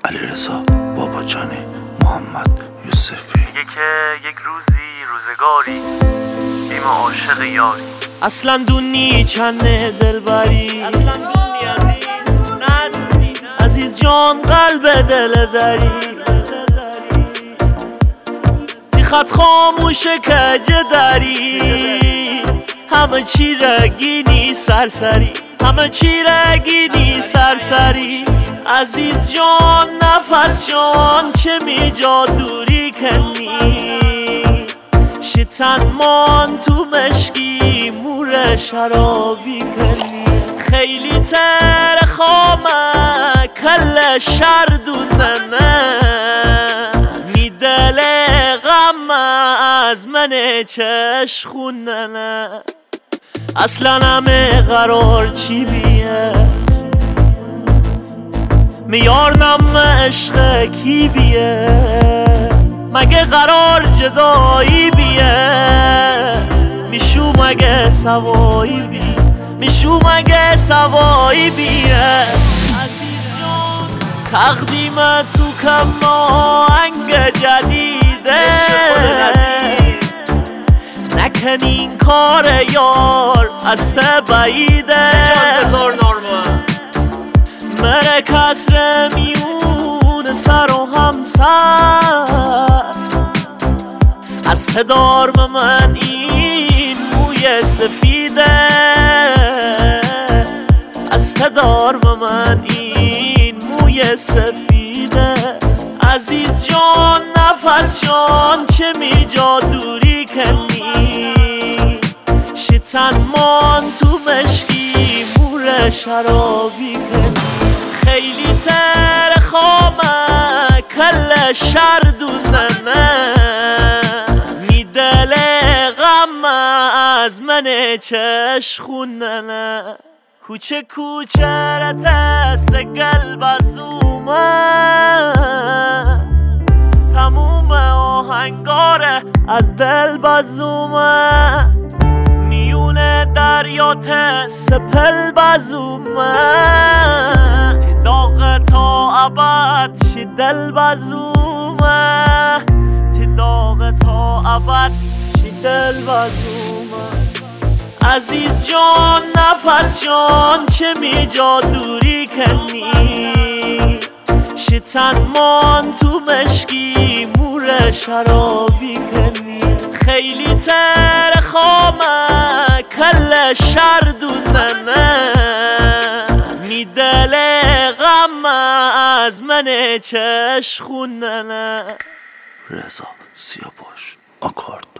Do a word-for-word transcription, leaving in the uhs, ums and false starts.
علیرضا باباجانی، محمد یوسفی. میگه که یک روزی روزگاری بیم عاشق یاری. اصلا دونی چنه دلبری، اصلا دونی عزیز ندونی عزیز جان قلب دل داری. خط خاموش کجه داری، همه چی رگینی سرسری، همه چی رگینی سرسری. عزیز جان نفس جان چه می جا دوری کنی، شیطان مان تو مشکی مور شرابی کنی. خیلی تر خامه کل شردونه می دل غم از من چش خونه نه. اصلا همه قرار چی بیه، میار نم عشق کی بیه، مگه قرار جدایی بیه، میشو مگه سوایی بیه، میشو مگه سوایی بیه. عزیز جان تقدیمت تو کم آهنگ جدیده، نکن این کار یار از بعیده. مره کسر میون سر و همسر، از هدارم من این موی سفیده، از هدارم من این موی سفیده. عزیز جان نفس جان چه می جا دوری کنی، شیطان مان تو مشکی مور شرابی کنی. خیلی تر خامه کل شردونه می دل غم از من چش خونه نه. کوچه کوچه رتس قلب از اومه، تموم آهنگاره از دل بازومه، میونه دریات سپل بازومه، تی داغ تا ابد شی دل بازومه، تی داغ تا ابد شی دل بازومه. عزیز جان نفس جان چه می جا دوری کنی، شیطان مان تو مشکی مور شرابی کنی. خیلی تر خامه کل شردونه می دل غم از من چش خونه نه. رضا سیاوش آکارد.